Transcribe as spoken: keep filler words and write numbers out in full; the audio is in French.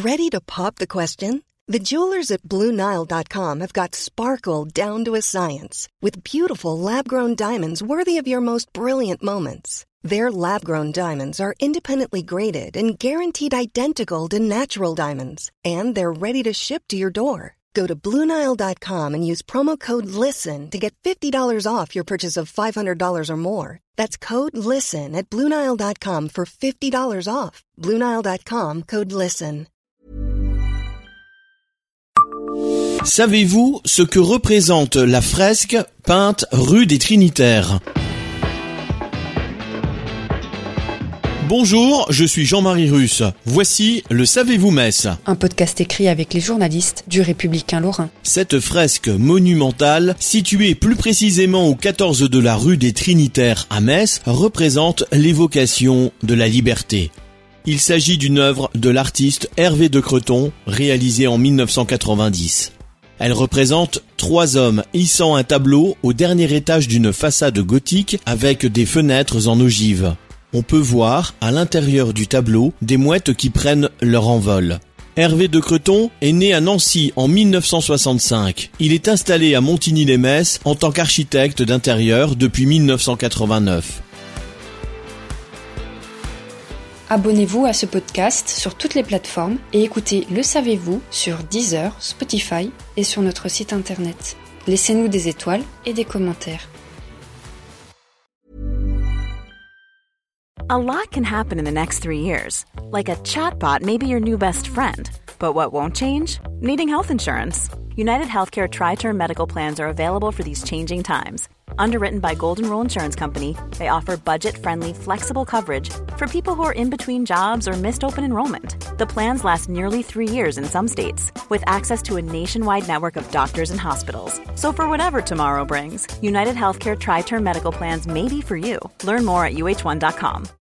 Ready to pop the question? The jewelers at Blue Nile dot com have got sparkle down to a science with beautiful lab-grown diamonds worthy of your most brilliant moments. Their lab-grown diamonds are independently graded and guaranteed identical to natural diamonds, and they're ready to ship to your door. Go to Blue Nile dot com and use promo code LISTEN to get fifty dollars off your purchase of five hundred dollars or more. That's code LISTEN at Blue Nile dot com for fifty dollars off. Blue Nile dot com, code LISTEN. Savez-vous ce que représente la fresque peinte rue des Trinitaires ? Bonjour, je suis Jean-Marie Russe. Voici le Savez-vous Metz ? Un podcast écrit avec les journalistes du Républicain Lorrain. Cette fresque monumentale, située plus précisément au quatorze de la rue des Trinitaires à Metz, représente l'évocation de la liberté. Il s'agit d'une œuvre de l'artiste Hervé de Creton, réalisée en dix-neuf cent quatre-vingt-dix. Elle représente trois hommes hissant un tableau au dernier étage d'une façade gothique avec des fenêtres en ogive. On peut voir, à l'intérieur du tableau, des mouettes qui prennent leur envol. Hervé de Creton est né à Nancy en dix-neuf cent soixante-cinq. Il est installé à Montigny-lès-Metz en tant qu'architecte d'intérieur depuis dix-neuf cent quatre-vingt-neuf. Abonnez-vous à ce podcast sur toutes les plateformes et écoutez Le Savez-vous sur Deezer, Spotify et sur notre site internet. Laissez-nous des étoiles et des commentaires. A lot can happen in the next three years. Like a chatbot may be your new best friend. But what won't change? Needing health insurance. United Healthcare Tri-Term Medical Plans are available for these changing times. Underwritten by Golden Rule Insurance Company, they offer budget-friendly, flexible coverage for people who are in between jobs or missed open enrollment. The plans last nearly three years in some states, with access to a nationwide network of doctors and hospitals. So for whatever tomorrow brings, United Healthcare Tri-Term Medical Plans may be for you. Learn more at U H one dot com.